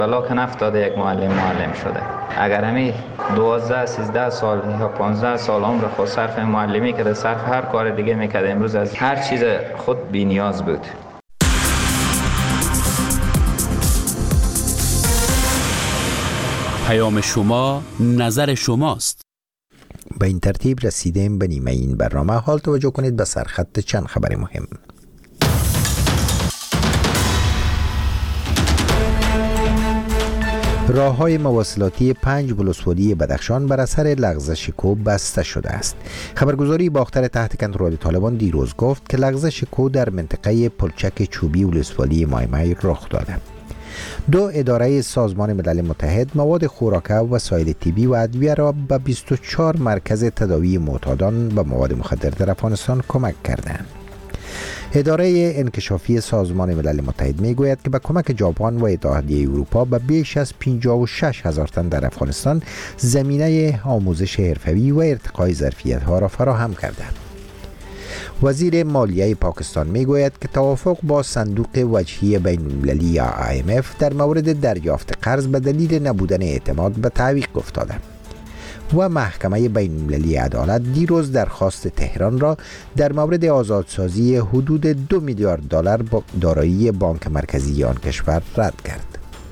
ولیکن 71 معلم شده. اگر همین 12 13 سال یا 15 سال عمر خود صرف معلمی کرده، صرف هر کار دیگه میکرده، امروز از هر چیز خود بی نیاز بود. پیام شما، نظر شماست. به این ترتیب رسیدیم به نیمه این برنامه. حال توجه کنید به سرخط چند خبر مهم. راه‌های مواصلاتی 5 ولسوالی بدخشان بر اثر لغزش کوه بسته شده است. خبرگزاری باختر تحت کنترل طالبان دیروز گفت که لغزش کوه در منطقه پلچک چوبی ولسوالی مایمای رخ داده. 2 اداره سازمان ملل متحد مواد خوراکه، وسایل طبی و ادویه را به 24 مرکز تداوی معتادان به مواد مخدر در افغانستان کمک کردند. اداره انکشافی سازمان ملل متحد می گوید که با کمک ژاپن و اتحادیه اروپا به بیش از 56,000 تن در افغانستان زمینه آموزش حرفه‌ای و ارتقای ظرفیت‌ها را فراهم کرده. وزیر مالیه پاکستان می گوید که توافق با صندوق وجهی بین‌المللی یا IMF در مورد دریافت قرض به دلیل نبودن اعتماد به تعویق افتاده. و محکمه بین‌المللی عدالت دیروز درخواست تهران را در مورد آزادسازی حدود 2 میلیارد دلار دارایی بانک مرکزی آن کشور رد کرد.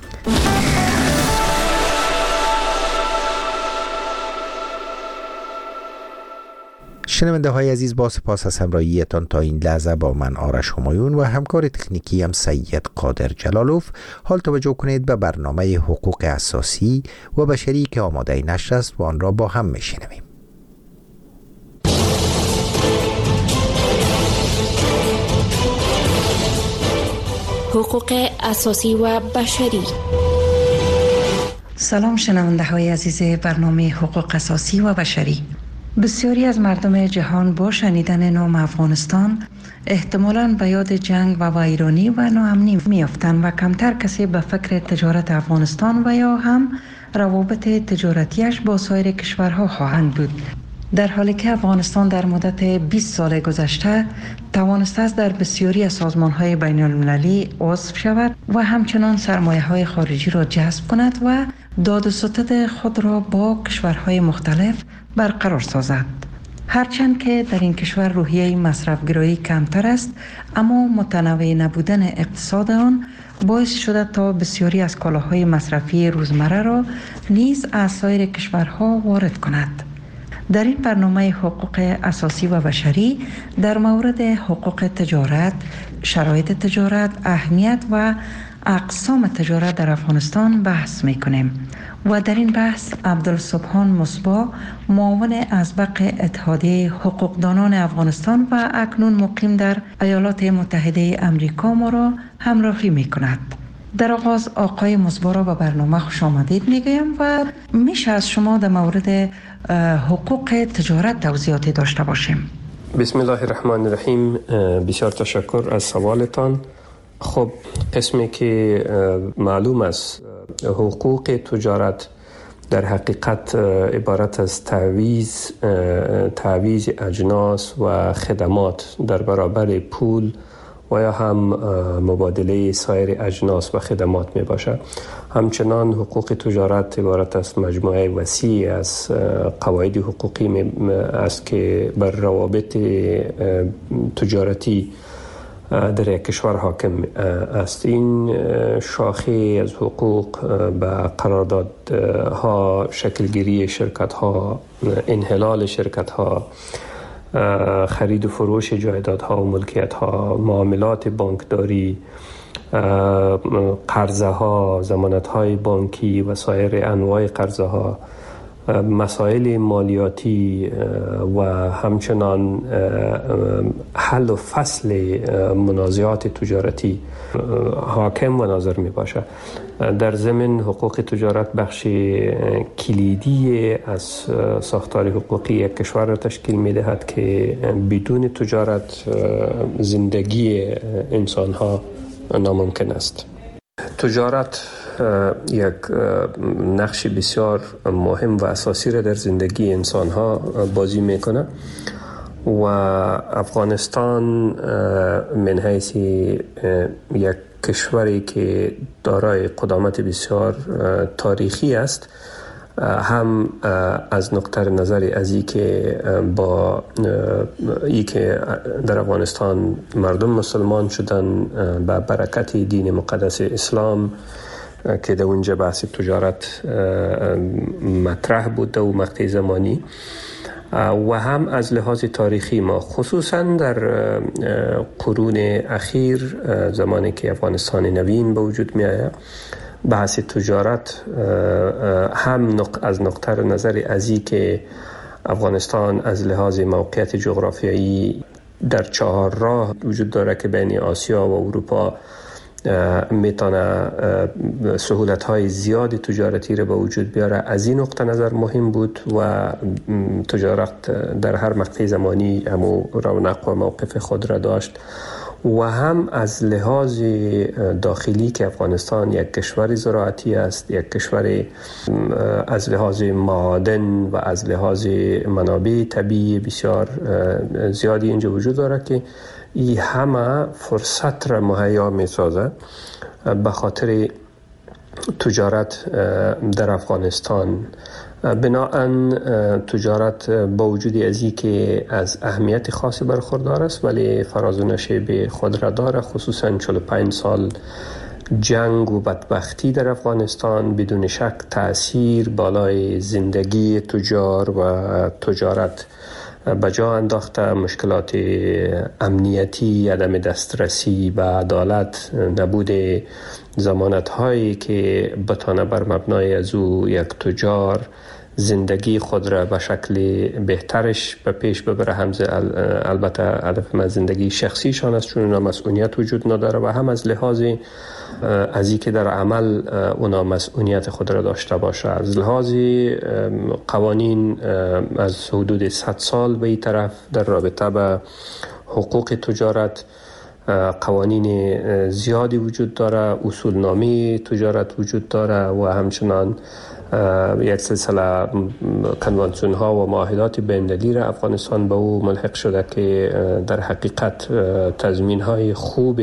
شنونده های عزیز، با سپاس از همراهیتان تا این لحظه با من آرش همایون و همکار تکنیکی هم سید قادر جلالوف. حال توجه کنید به برنامه حقوق اساسی و بشری که آماده نشر است و آن را با هم میشنویم. حقوق اساسی و بشری. سلام شنونده های عزیز برنامه حقوق اساسی و بشری. بسیاری از مردم جهان با شنیدن نام افغانستان احتمالاً به یاد جنگ و ویرانی و ناامنی میافتند و کمتر کسی به فکر تجارت افغانستان و یا هم روابط تجارتیش با سایر کشورها خواهند بود. در حالی که افغانستان در مدت 20 سال گذشته توانسته است در بسیاری از سازمان‌های بین‌المللی عضو شود و همچنان سرمایه‌های خارجی را جذب کند و داد و ستد خود را با کشورهای مختلف برقرار سازد. هرچند که در این کشور روحیه مصرفگرایی کمتر است، اما متنوع نبودن اقتصاد آن باعث شده تا بسیاری از کالاهای مصرفی روزمره را نیز از سایر کشورها وارد کند. در این برنامه حقوق اساسی و بشری در مورد حقوق تجارت، شرایط تجارت، اهمیت و اقسام تجارت در افغانستان بحث می‌کنیم و در این بحث عبدالسبحان مصباح، معاون ازبق اتحادیه حقوقدانان افغانستان و اکنون مقیم در ایالات متحده امریکا ما را همراهی می‌کند. در آغاز آقای مصباح را به برنامه خوش آمدید میگویم و میشه از شما در مورد حقوق تجارت توضیحاتی داشته باشیم. بسم الله الرحمن الرحیم. بسیار تشکر از سوالتان. خب، قسمی که معلوم است حقوق تجارت در حقیقت عبارت از تعویض اجناس و خدمات در برابر پول و یا هم مبادله سایر اجناس و خدمات می باشد. همچنان حقوق تجارت عبارت است مجموعه وسیع از قواعد حقوقی است که بر روابط تجارتی در یک کشور حاکم است. این شاخه از حقوق به قراردادها، شکلگیری شرکت‌ها، انحلال شرکت‌ها، خرید و فروش جایدادها و ملکیت‌ها، معاملات بانکداری، قرضه‌ها، ضمانت‌های بانکی و سایر انواع قرضه‌ها، مسائل مالیاتی و همچنان حل و فصل منازعات تجارتی حاکم و ناظر می باشد. در ضمن حقوق تجارت بخش کلیدی از ساختار حقوقی یک کشور را تشکیل می دهد که بدون تجارت زندگی انسان ها ناممکن است. تجارت یک نقش بسیار مهم و اساسی را در زندگی انسان ها بازی میکنه و افغانستان من حیث یک کشوری که دارای قدامت بسیار تاریخی است، هم از نقطه نظر از ای که با ای که در افغانستان مردم مسلمان شدن به برکت دین مقدس اسلام که در اونجا بحث تجارت مطرح بود و مقطع زمانی، و هم از لحاظ تاریخی ما خصوصا در قرون اخیر زمانی که افغانستان نوین به وجود می آید، بحث تجارت هم از نقطه نظر ازی که افغانستان از لحاظ موقعیت جغرافیایی در 4 راه وجود داره که بین آسیا و اروپا میتونه سهولت‌های زیادی تجارتی رو به وجود بیاره. از این نقطه نظر مهم بود و تجارت در هر مقطع زمانی همو رونق و موقف خود را داشت، و هم از لحاظ داخلی که افغانستان یک کشور زراعتی است، یک کشور از لحاظ معادن و از لحاظ منابع طبیعی بسیار زیادی اینجا وجود داره که این همه فرصت را مهیا می سازه به خاطر تجارت در افغانستان. بناهن تجارت با وجود ازی که از اهمیت خاصی برخوردار است ولی فراز و نشیب خود را داره، خصوصا 45 سال جنگ و بدبختی در افغانستان بدون شک تأثیر بالای زندگی تجار و تجارت بجا انداخته. مشکلات امنیتی، عدم دسترسی به عدالت، نبود ضمانت هایی که بتانه بر مبنای از او یک تجار زندگی خود را به شکل بهترش به پیش ببره. البته هدف من زندگی شخصیشان است چون اونا مسئولیت وجود نداره، و هم از لحاظ از اینکه در عمل اونا مسئولیت خود را داشته باشه. از لحاظ قوانین از حدود 100 سال به این طرف در رابطه به حقوق تجارت قوانین زیادی وجود داره، اصولنامه تجارت وجود داره و همچنان یک سلسله کنوانسیون ها و معاهدات بین‌المللی را افغانستان به او ملحق شده که در حقیقت تضمین های خوب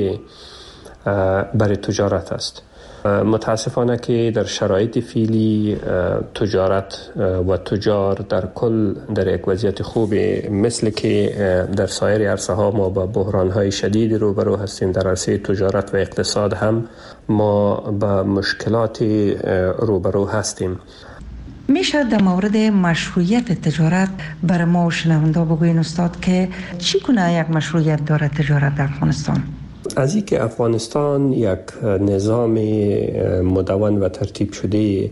برای تجارت است. متاسفانه که در شرایط فعلی تجارت و تجار در کل در یک وضعیت خوب، مثل که در سایر عرصه ها ما با بحران های شدید روبرو هستیم، در عرصه تجارت و اقتصاد هم ما با مشکلات روبرو هستیم. میشه در مورد مشروعیت تجارت برای ما و شنونده بگوین استاد که چگونه یک مشروعیت داره تجارت در افغانستان؟ از این که افغانستان یک نظام مدون و ترتیب شده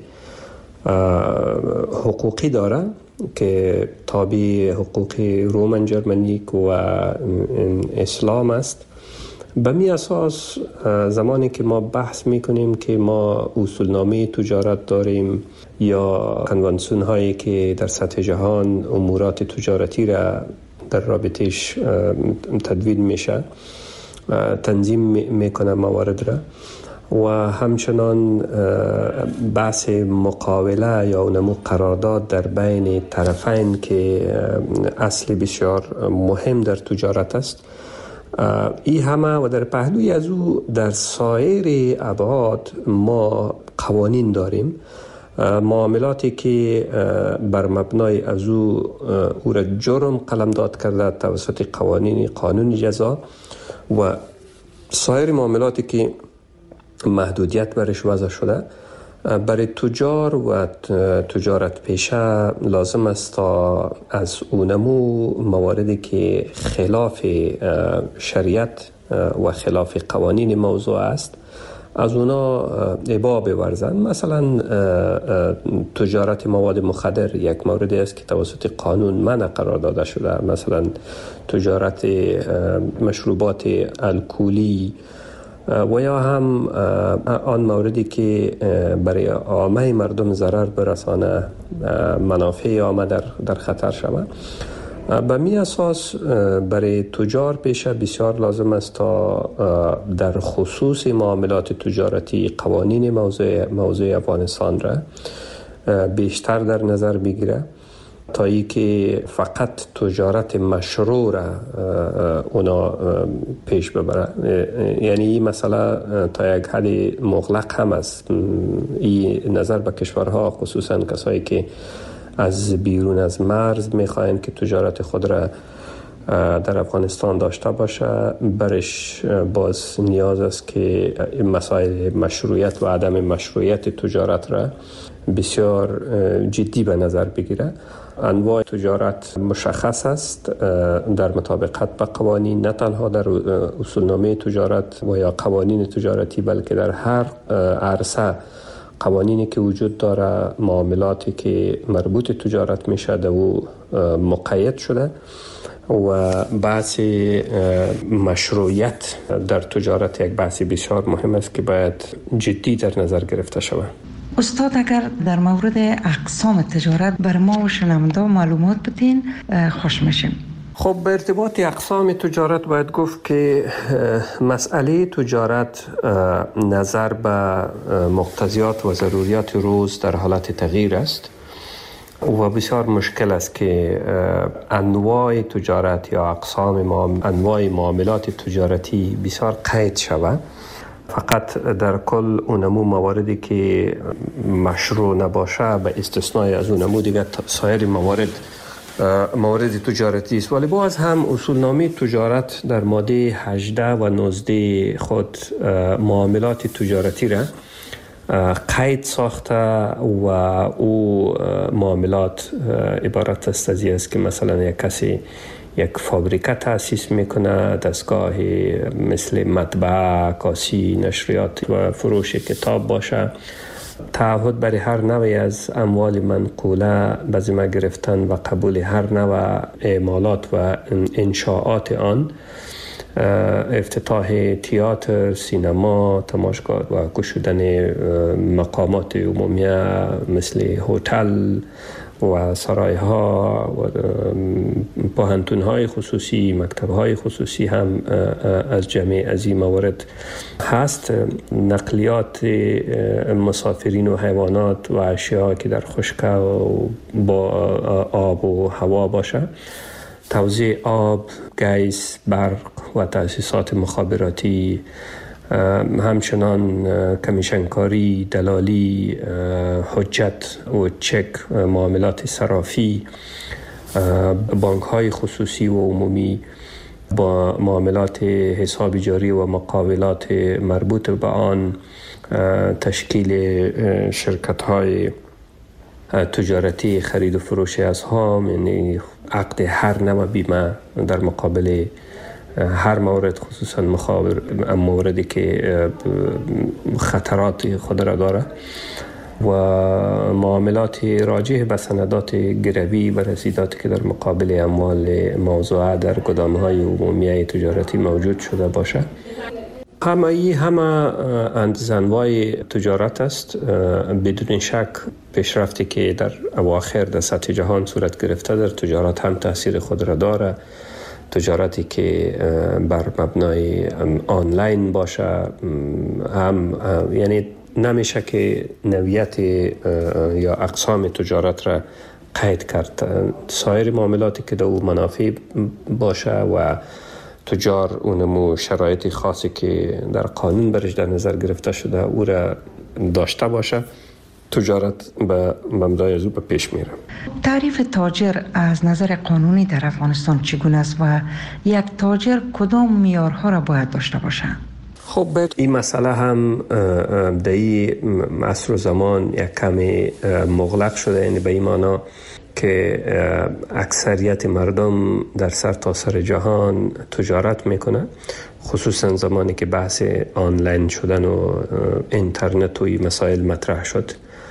حقوقی داره که تابع حقوق رومن جرمنیک و اسلام است، به می اساس زمانی که ما بحث میکنیم که ما اصولنامه تجارت داریم یا کنوانسیون هایی که در سطح جهان امورات تجارتی را در رابطش تدوین میشه، تنظیم میکنه موارد را، و همچنان بحث مقاوله یا نمو قرارداد در بین طرفین که اصل بسیار مهم در تجارت است. این همه و در پهلوی از او در سایر ابعاد ما قوانین داریم، معاملاتی که بر مبنای از او را جرم قلمداد کرده توسط قانون جزا، و سایر معاملاتی که محدودیت برش وضع شده. برای تجار و تجارت پیشه لازم است تا از اونمو مواردی که خلاف شریعت و خلاف قوانین موضوع است از اونا ابا بورزن. مثلا تجارت مواد مخدر یک موردی است که توسط قانون منع قرار داده شده، مثلا تجارت مشروبات الکلی، و یا هم آن موردی که برای عامه مردم ضرر برسانه، منافع عامه در خطر شود. به می اساس برای تجار پیشه بسیار لازم است تا در خصوص معاملات تجارتی قوانین موضوع افغانستان را بیشتر در نظر بگیره تا ای که فقط تجارت مشروع را اونا پیش ببره. یعنی این مسئله تا یک حد مغلق هم است. این نظر به کشورها، خصوصا کسایی که از بیرون از مرز میخواین که تجارت خود را در افغانستان داشته باشه، برش باز نیاز است که مسائل مشروعیت و عدم مشروعیت تجارت را بسیار جدی به نظر بگیره. انواع تجارت مشخص است در مطابقت به قوانین، نه تنها در اصولنامه تجارت و یا قوانین تجارتی، بلکه در هر عرصه قوانینی که وجود داره، معاملاتی که مربوط تجارت میشه در او مقید شده و بحث مشروعیت در تجارت یک بحث بسیار مهم است که باید جدی در نظر گرفته شود. استاد اگر در مورد اقسام تجارت بر ما و شنونده معلومات بدین خوش میشیم. خب به ارتباط اقسام تجارت باید گفت که مسئله تجارت نظر به مقتضیات و ضروریات روز در حالت تغییر است و بسیار مشکل است که انواع تجارت یا اقسام انواع معاملات تجارتی بسیار قید شود. فقط در کل اونمو مواردی که مشروع نباشه به استثنای از اونمو دیگه سایر موارد تجارتی است. ولی باز هم اصولنامه تجارت در ماده 18 و 19 خود معاملات تجارتی را قید ساخته و او معاملات عبارت است که مثلا یک کسی یک فابریکه تأسیس میکنه، دستگاه مثل مطبعه، کاسی، نشریات و فروش کتاب باشه، تعهد برای هر نوعی از اموال منقوله به ذمه گرفتن و قبول هر نوع اعمالات و انشاءات آن، افتتاح تئاتر، سینما، تماشاگاه و گشودن مقامات عمومیه مثل هتل و سرایها و پوهنتون‌های خصوصی، مکتب‌های خصوصی هم از جمعی از این موارد هست. نقلیات مسافرین و حیوانات و اشیاء که در خشک و با آب و هوا باشه، توزیع آب، گیس، برق و تأسیسات مخابراتی، همچنان کمیشنکاری، دلالی، حجت و چک، معاملات صرافی، بانک‌های خصوصی و عمومی، با معاملات حساب جاری و مقاولات مربوط به آن، تشکیل شرکت‌های تجارتی خرید و فروش اسهام، یعنی عقد هر نوع بیمه در مقابل هر مورد، خصوصا موردی که خطرات خود را داره، و معاملات راجع به سندات گروی و رسیداتی که در مقابل اموال موضوعه در گدام‌های عمومی تجارتی موجود شده باشه. همه انواع تجارت است. بدون شک پیشرفتی که در اواخر در سطح جهان صورت گرفته در تجارت هم تاثیر خود را داره. تجارتی که بر مبنای آنلاین باشه هم یعنی نمیشه که نوعیت یا اقسام تجارت را قید کرد. سایر معاملاتی که در او منافع باشه و تجار اونمو شرایط خاصی که در قانون برش در نظر گرفته شده او را داشته باشه، تجارت به مبنای از او به پیش میره. تعریف تاجر از نظر قانونی در افغانستان چگونه است و یک تاجر کدام معیارها را باید داشته باشه؟ خب این مسئله هم در این عصر و زمان یک کمی مغلق شده، یعنی به این معنی که اکثریت مردم در سرتاسر جهان تجارت میکنه، خصوصا زمانی که بحث آنلاین شدن و اینترنت و این مسائل مطرح شد.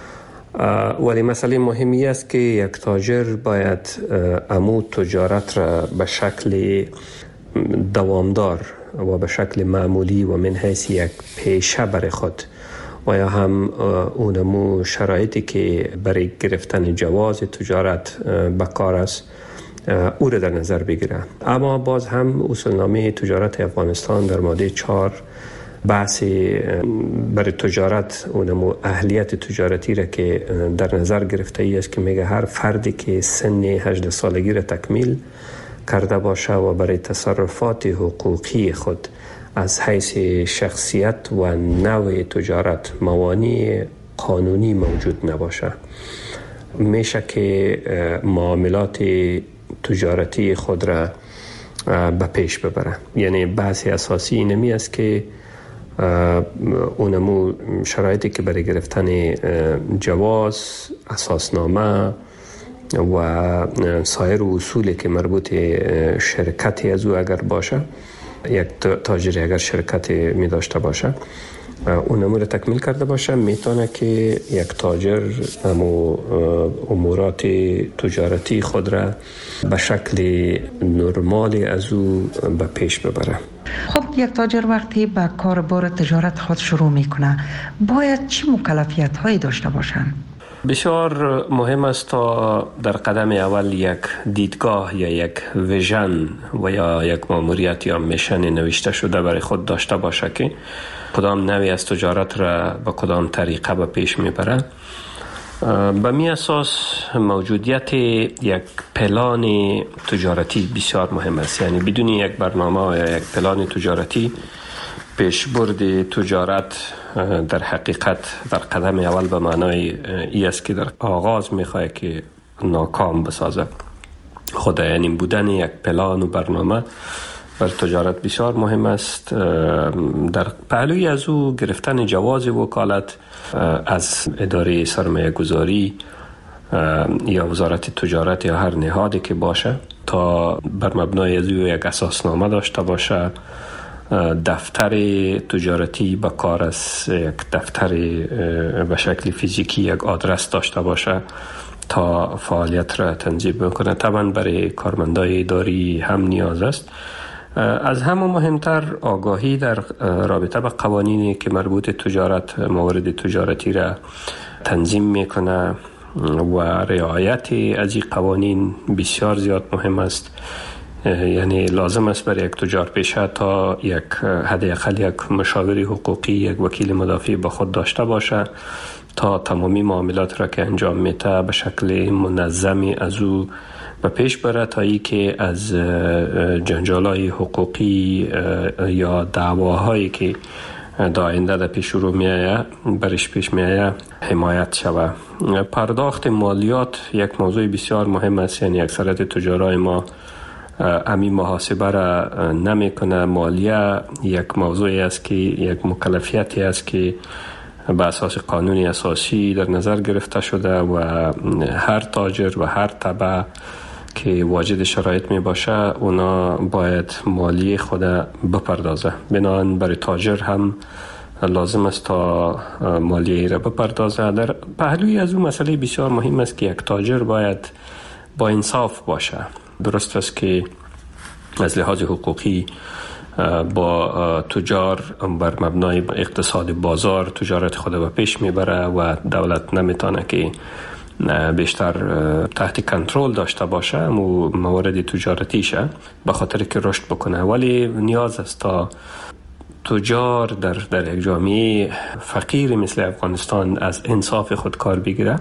ولی مسئله مهمی است که یک تاجر باید امو تجارت را به شکل دوامدار و به شکل معمولی و من حیث یک پیشه برای خود و یا هم اونمو شرایطی که برای گرفتن جواز تجارت بکار است او را در نظر بگیره. اما باز هم اصولنامه تجارت افغانستان در ماده 4 بحث برای تجارت اونمو اهلیت تجارتی را که در نظر گرفته ای است که میگه هر فردی که سن 18 سالگی را تکمیل کرده باشه و برای تصرفات حقوقی خود از حیث شخصیت و نوع تجارت موانع قانونی موجود نباشه، میشه که معاملات تجارتی خود را به پیش ببره. یعنی بحث اساسی اینمی است که اونمو شرایطی که برای گرفتن جواز، اساسنامه و سایر اصولی که مربوط شرکتی از او اگر باشه، یک تاجری اگر شرکتی می داشته باشه اون امور تکمیل کرده باشه، میتونه که یک تاجر امورات تجارتی خود را به شکل نرمال از او به پیش ببره. خب یک تاجر وقتی به کاربار تجارت خود شروع میکنه باید چه مکلفیت هایی داشته باشند؟ بسیار مهم است تا در قدم اول یک دیدگاه یا یک ویژن و یا یک ماموریت یا میشن نوشته شده برای خود داشته باشه که کدام نوعی از تجارت را به کدام طریقه به پیش میبره. به می اساس موجودیت یک پلان تجارتی بسیار مهم است. یعنی بدون یک برنامه یا یک پلان تجارتی پیشبرد تجارت در حقیقت در قدم اول به معنای ای است که در آغاز میخواه که ناکام بسازه. خود یعنی بودن یک پلان و برنامه بر تجارت بسیار مهم است. در پهلوی از او گرفتن جواز وکالت از اداره سرمایه گذاری یا وزارت تجارت یا هر نهادی که باشه تا بر مبنای از او یک اساسنامه داشته باشه، دفتر تجارتی به کار است، یک دفتر به شکل فیزیکی یک آدرس داشته باشه تا فعالیت را تنظیم بکنه. طبعا برای کارمندای اداری هم نیاز است. از همه مهمتر آگاهی در رابطه با قوانینی که مربوط تجارت، موارد تجارتی را تنظیم میکنه و رعایت از این قوانین بسیار زیاد مهم است. یعنی لازم است برای یک تجار پیشه تا یک حداقل یک مشاور حقوقی، یک وکیل مدافع با خود داشته باشه تا تمامی معاملات را که انجام میده به شکل منظمی از او به پیش بره تا ای که از جنجالای حقوقی یا دعواهایی که در آینده در پیش رو میآید برش پیش میآید حمایت شود. پرداخت مالیات یک موضوع بسیار مهم است. یعنی اکثریت تجارای ما امی محاسبه را نمی کنه. مالیه یک موضوعی است که یک مکلفیتی است که به اساس قانونی اساسی در نظر گرفته شده و هر تاجر و هر تبع که واجد شرایط می باشه اونا باید مالیه خود بپردازه. بنابراین برای تاجر هم لازم است تا مالیه را بپردازه. در پهلوی از اون مسئله بسیار مهم است که یک تاجر باید با انصاف باشه. درست است که از لحاظ حقوقی با تجار بر مبنای اقتصاد بازار تجارت خود به پیش میبره و دولت نمیتونه که بیشتر تحت کنترل داشته باشه و موارد تجارتیشه به خاطر که رشد بکنه. ولی نیاز است تا تجار در یک جامعه فقیر مثل افغانستان از انصاف خود کار بگیره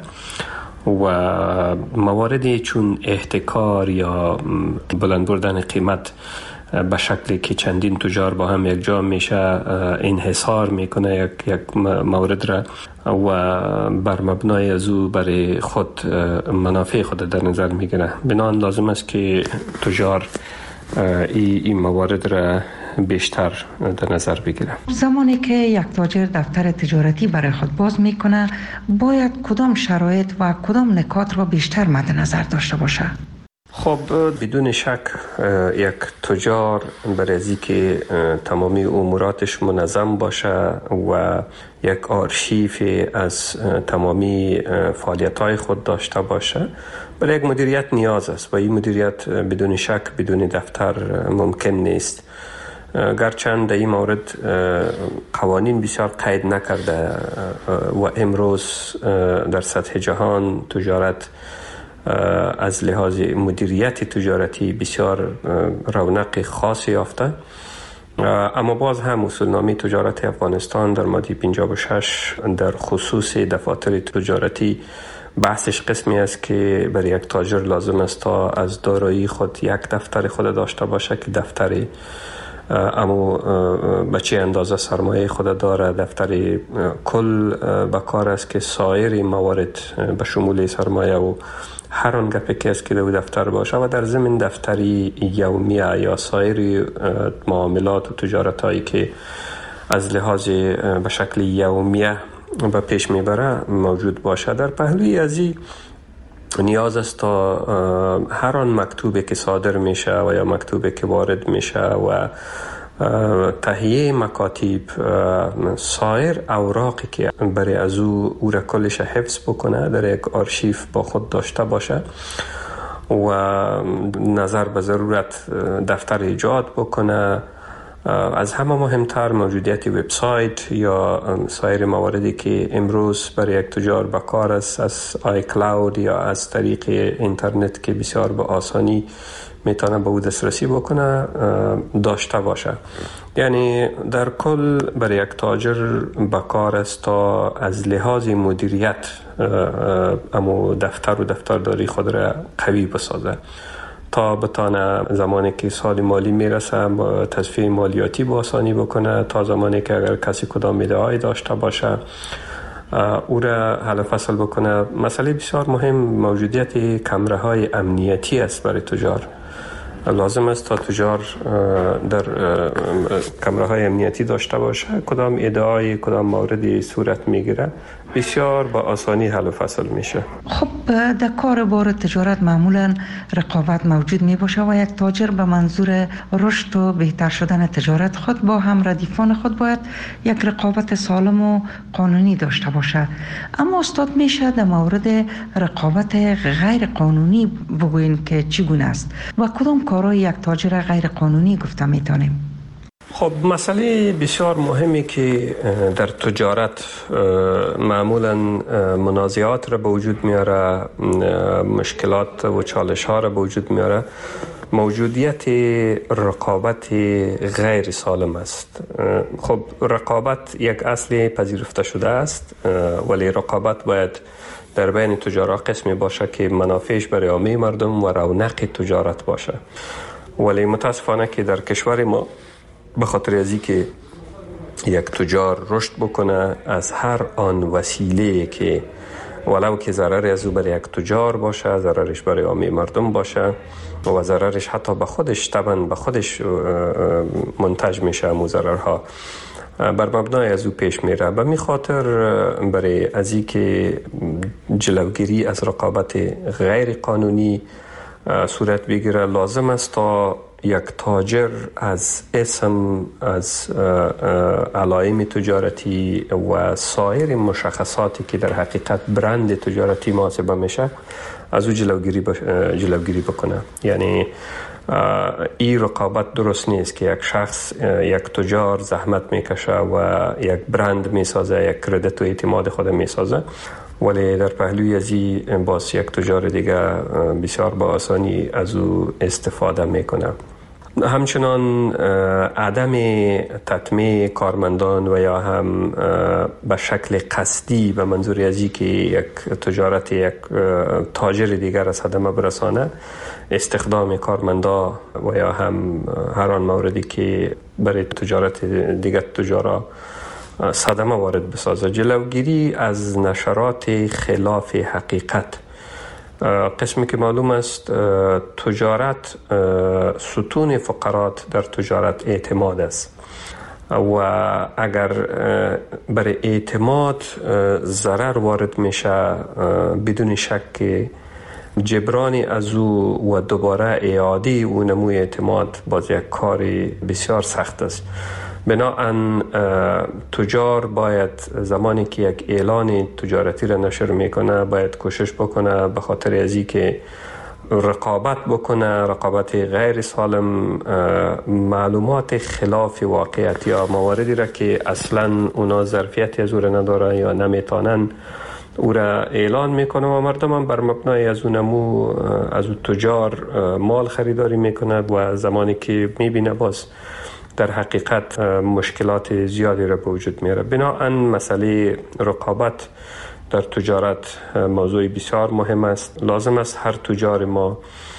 و مواردی چون احتکار یا بلند بردن قیمت به شکلی که چندین تجار با هم یک جا میشه انحصار میکنه یک مورد را و بر مبنای از او برای خود منافع خود در نظر میگیره. بنابراین لازم است که تجار این موارد را بیشتر در نظر بگیره. زمانی که یک تاجر دفتر تجارتی برای خود باز میکنه باید کدام شرایط و کدام نکات را بیشتر مد نظر داشته باشه؟ خب بدون شک یک تجار برای از که تمامی اموراتش منظم باشه و یک آرشیف از تمامی فعالیت‌های خود داشته باشه برای یک مدیریت نیاز است و این مدیریت بدون شک بدون دفتر ممکن نیست. گرچند در این مورد قوانین بسیار قید نکرده و امروز در سطح جهان تجارت از لحاظ مدیریت تجارتی بسیار رونق خاصی یافته، اما باز هم اصولنامه تجارت افغانستان در ماده 56 در خصوص دفاتر تجارتی بحثش قسمی است که برای یک تاجر لازم است تا از دارایی خود یک دفتر خود داشته باشه که دفتر اما به چه اندازه سرمایه خود داره، دفتر کل بکار است که سایر موارد به شمول سرمایه و هر آن گپی که است که در دفتر باشه و در ضمن دفتری یومیه یا سایر معاملات و تجارت هایی که از لحاظ به شکل یومیه به پیش میبره موجود باشه. در پهلوی ازی نیاز است تا هر آن مکتوبی که صادر میشه و یا مکتوبی که وارد میشه و تهیه مکاتب سایر اوراقی که برای از او را کلش حفظ بکنه در یک آرشیف با خود داشته باشه و نظر به ضرورت دفتر ایجاد بکنه. از همه مهمتر موجودیت وبسایت یا سایر مواردی که امروز برای یک تجار بکار است از آی کلاود یا از طریق اینترنت که بسیار به آسانی میتونه به او دسترسی بکنه داشته باشه. یعنی در کل برای یک تاجر بکار است تا از لحاظ مدیریت اما دفتر و دفترداری خود را قوی بسازه تا بتانه زمانی که سال مالی میرسه با تصفیه مالیاتی با آسانی بکنه، تا زمانی که اگر کسی کدام ایده‌ای داشته باشه او را حل فصل بکنه. مسئله بسیار مهم موجودیت کمره های امنیتی است برای تجار. لازم است تا تجار در کمره های امنیتی داشته باشه. کدام ایده‌ای کدام موردی صورت میگیره بسیار با آسانی حل و فصل میشه. خب در کار بار تجارت معمولا رقابت موجود می باشه و یک تاجر به منظور رشد و بهتر شدن تجارت خود با هم ردیفان خود باید یک رقابت سالم و قانونی داشته باشه. اما استاد میشه در مورد رقابت غیر قانونی بگوین که چگونه است و کدام کارهای یک تاجر غیر قانونی گفته میتونیم؟ خب مسئله بسیار مهمی که در تجارت معمولا منازعات را به وجود میاره، مشکلات و چالش ها را به وجود میاره، موجودیت رقابت غیر سالم است. خب رقابت یک اصل پذیرفته شده است، ولی رقابت باید در بین تجارت قسمی باشه که منافعش برای عامه مردم و رونق تجارت باشه. ولی متاسفانه که در کشور ما به خاطر ازی که یک تجار رشد بکنه از هر آن وسیله که ولو که ضرر از او برای یک تجار باشه، ضررش برای عامه مردم باشه و ضررش حتی به خودش طبعا به خودش منتج میشه، مو ضررها بر مبنای از او پیش میره. به می خاطر برای ازی که جلوگیری از رقابت غیر قانونی صورت بگیره لازم است تا یک تاجر از اسم، از علائم تجارتی و سایر مشخصاتی که در حقیقت برند تجارتی محاسبه میشه از او جلوگیری بکنه. یعنی این رقابت درست نیست که یک شخص، یک تجار زحمت میکشه و یک برند میسازه، یک کردیت و اعتماد خود میسازه، ولی در پهلوی ازی باز یک تجار دیگه بسیار با آسانی از او استفاده میکنه. همچنان عدم تطمیع کارمندان و یا هم به شکل قصدی به منظور ازی که یک تجارت یک تاجر دیگر از صدمه برسانه، استخدام کارمندا و یا هم هر آن موردی که برای تجارت دیگر تجارا صدمه وارد بسازه. جلوگیری از نشرات خلاف حقیقت. قسمی که معلوم است تجارت ستون فقرات در تجارت اعتماد است و اگر برای اعتماد ضرر وارد میشه بدون شک جبرانی از او و دوباره اعاده او نموی اعتماد باز یک کاری بسیار سخت است. بنابراین تجار باید زمانی که یک اعلان تجارتی را نشر میکنه باید کوشش بکنه به خاطر ازی که رقابت بکنه، رقابت غیر سالم، معلومات خلاف واقعیت یا مواردی را که اصلا اونا ظرفیتی از او را نداره یا نمیتونن او را اعلان میکنه و مردم هم بر مبنای از اون نمو از اون تجار مال خریداری میکنه و زمانی که میبینه باز در حقیقت مشکلات زیادی را به وجود میاره. بنابراین مسئله رقابت در تجارت موضوع بسیار مهم است. لازم است هر تجار ما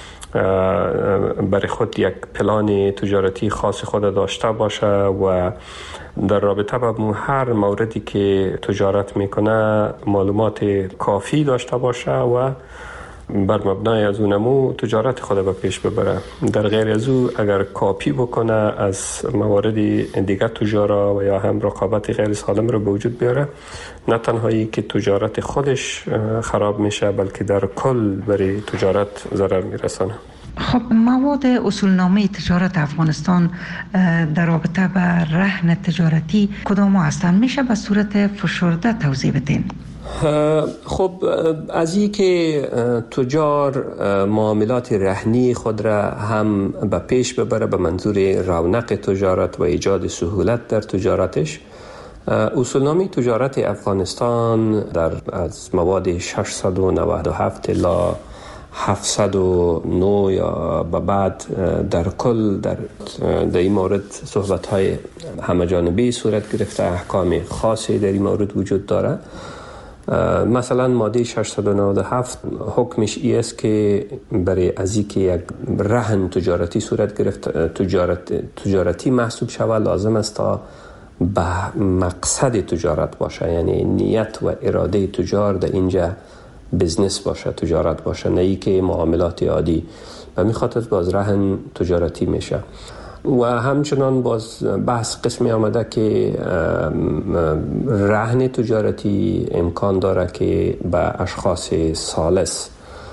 برای خود یک پلان تجارتی خاص خود داشته باشه و در رابطه با هر موردی که تجارت میکنه معلومات کافی داشته باشه و بر مبنای از اونمو تجارت خود به پیش ببره. در غیر از او اگر کاپی بکنه از موارد دیگر تجارا و یا هم رقابت غیر سالم رو به وجود بیاره، نه تنهایی که تجارت خودش خراب میشه بلکه در کل برای تجارت ضرر میرسانه. خب مواد اصولنامه تجارت افغانستان در رابطه با رهن تجارتی کدام هستند؟ میشه به صورت فشرده توضیح بدین؟ خب از این که تجار معاملات رهنی خود را هم به پیش ببره به منظور رونق تجارت و ایجاد سهولت در تجارتش، اصولنامه تجارت افغانستان از مواد 697 الی 709 یا به بعد در کل در این مورد صحبت‌های همه‌جانبه صورت گرفته، احکام خاصی در این مورد وجود داره. مثلا ماده 697 حکمش ای است که برای از اینکه یک رهن تجارتی صورت گرفت تجارتی محسوب شود لازم است تا به مقصد تجارت باشه، یعنی نیت و اراده تجار در اینجا بزنس باشه، تجارت باشه، نه ای که معاملات عادی. و میخاطر باز رهن تجارتی میشه. و همچنان باز بحث قسمی آمده که رهن تجارتی امکان داره که به اشخاص ثالث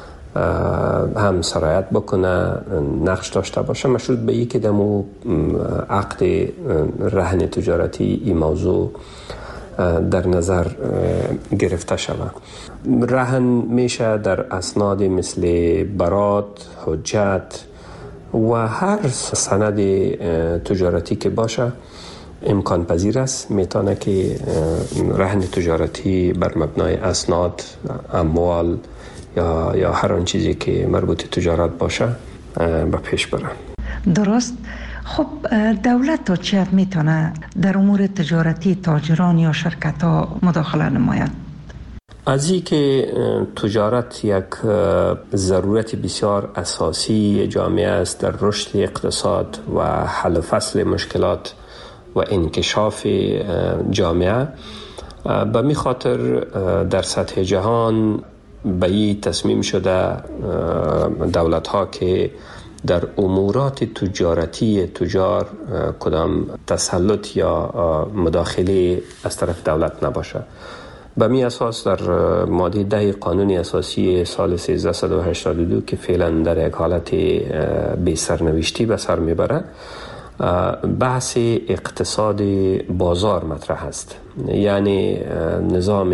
هم سرایت بکنه، نقش داشته باشه، مشروط به این که دمو عقد رهن تجارتی این موضوع در نظر گرفته شود. رهن میشه در اسناد مثل برات، حجت و هر سند تجارتی که باشه امکان پذیر است. میتونه که رهن تجارتی بر مبنای اسناد، اموال یا هر آن چیزی که مربوط تجارت باشه به پیش بره. درست. خب دولت تا چه حد میتونه در امور تجارتی تاجران یا شرکت ها مداخله نماید؟ از این که تجارت یک ضرورت بسیار اساسی جامعه است در رشد اقتصاد و حل و فصل مشکلات و انکشاف جامعه، به می خاطر در سطح جهان به این تصمیم شده دولت ها که در امورات تجارتی تجار کدام تسلط یا مداخله از طرف دولت نباشه. به می اساس در ماده 10 قانون اساسی سال 1382 که فعلا در یک حالت بی سرنوشتی به سر میبره، بحث اقتصاد بازار مطرح است. یعنی نظام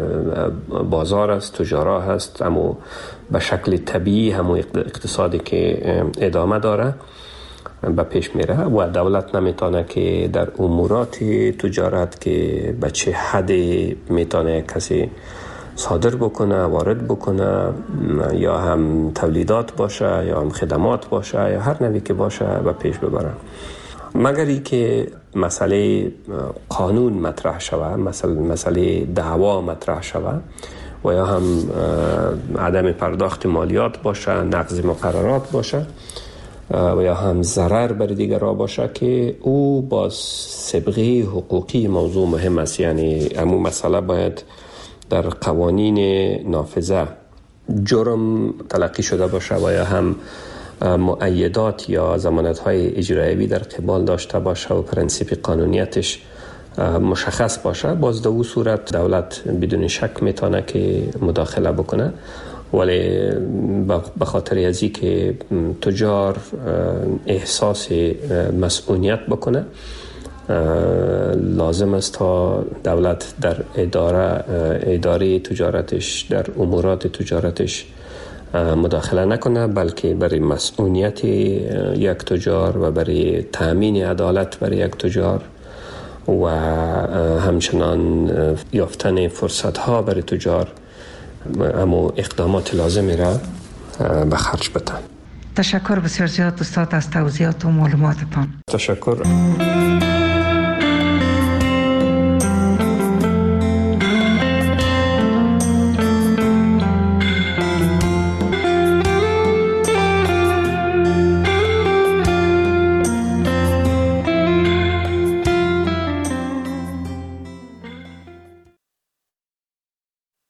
بازار است، تجارا هست، اما به شکل طبیعی همون اقتصادی که ادامه داره به پیش میره و دولت نمیتونه که در امورات تجارت که به چه حد میتونه کسی صادر بکنه، وارد بکنه، یا هم تولیدات باشه یا هم خدمات باشه یا هر نوعی که باشه به پیش ببره، مگر ای که مسئله قانون مطرح شود، مسئله دعوا مطرح شود و یا هم عدم پرداخت مالیات باشه، نقض مقررات باشه و یا هم ضرر بر دیگرها باشه که او با سابقه حقوقی موضوع مهم است. یعنی همون مسئله باید در قوانین نافذه جرم تلقی شده باشه و یا هم مؤیدات یا ضمانت‌های اجرایی در قبال داشته باشه و پرنسیپ قانونیتش مشخص باشه. باز در اون صورت دولت بدون شک میتونه که مداخله بکنه، ولی به خاطر ازی که تجار احساس مسئولیت بکنه لازم است تا دولت در اداره تجارتش، در امورات تجارتش مداخله نکنه، بلکه برای مسئولیت یک تجار و برای تأمین عدالت برای یک تجار و همچنان یافتن فرصت ها برای تجار اما اقدامات لازمی را به خرج بدن. تشکر بسیار زیاد استاد از توضیحات و معلوماتتان. تشکر.